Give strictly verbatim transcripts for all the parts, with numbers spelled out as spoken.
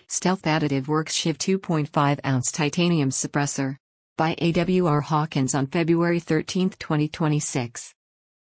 Stealth Additive Works Shiv two point five ounce Titanium Suppressor. By A W R Hawkins on February thirteenth, twenty twenty-six.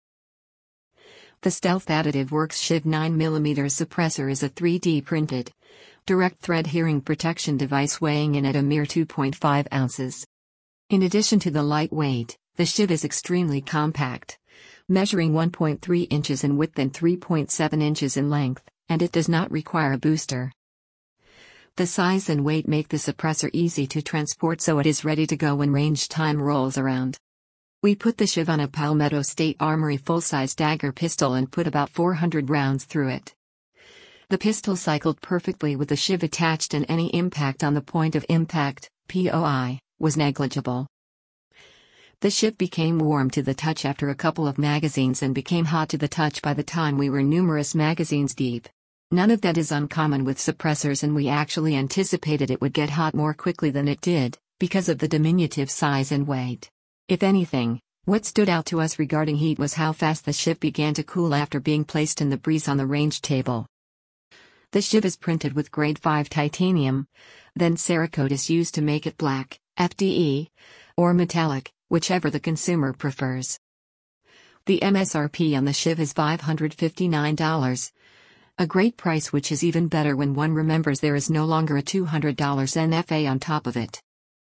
The Stealth Additive Works Shiv nine millimeter suppressor is a three D printed, direct thread hearing protection device weighing in at a mere two point five ounces. In addition to the lightweight, the Shiv is extremely compact, measuring one point three inches in width and three point seven inches in length, and it does not require a booster. The size and weight make the suppressor easy to transport, so it is ready to go when range time rolls around. We put the Shiv on a Palmetto State Armory full-size dagger pistol and put about four hundred rounds through it. The pistol cycled perfectly with the Shiv attached, and any impact on the point of impact, P O I, was negligible. The Shiv became warm to the touch after a couple of magazines and became hot to the touch by the time we were numerous magazines deep. None of that is uncommon with suppressors, and we actually anticipated it would get hot more quickly than it did, because of the diminutive size and weight. If anything, what stood out to us regarding heat was how fast the Shiv began to cool after being placed in the breeze on the range table. The Shiv is printed with grade five titanium, then Cerakote is used to make it black, F D E, or metallic, whichever the consumer prefers. The M S R P on the Shiv is five hundred fifty-nine dollars. A great price, which is even better when one remembers there is no longer a two hundred dollars N F A on top of it.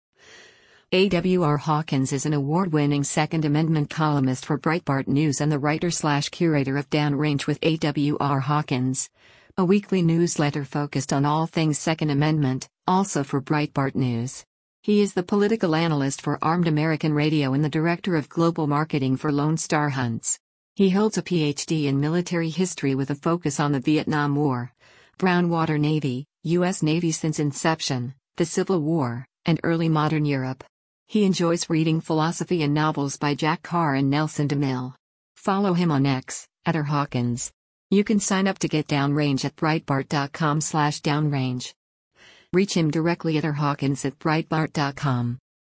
A W R Hawkins is an award-winning Second Amendment columnist for Breitbart News and the writer-slash-curator of Downrange with A W R Hawkins, a weekly newsletter focused on all things Second Amendment, also for Breitbart News. He is the political analyst for Armed American Radio and the director of global marketing for Lone Star Hunts. He holds a P H D in military history with a focus on the Vietnam War, Brown Water Navy, U S Navy since inception, the Civil War, and early modern Europe. He enjoys reading philosophy and novels by Jack Carr and Nelson DeMille. Follow him on X, at R Hawkins. You can sign up to get Downrange at breitbart dot com slash downrange. Reach him directly at R Hawkins at breitbart dot com.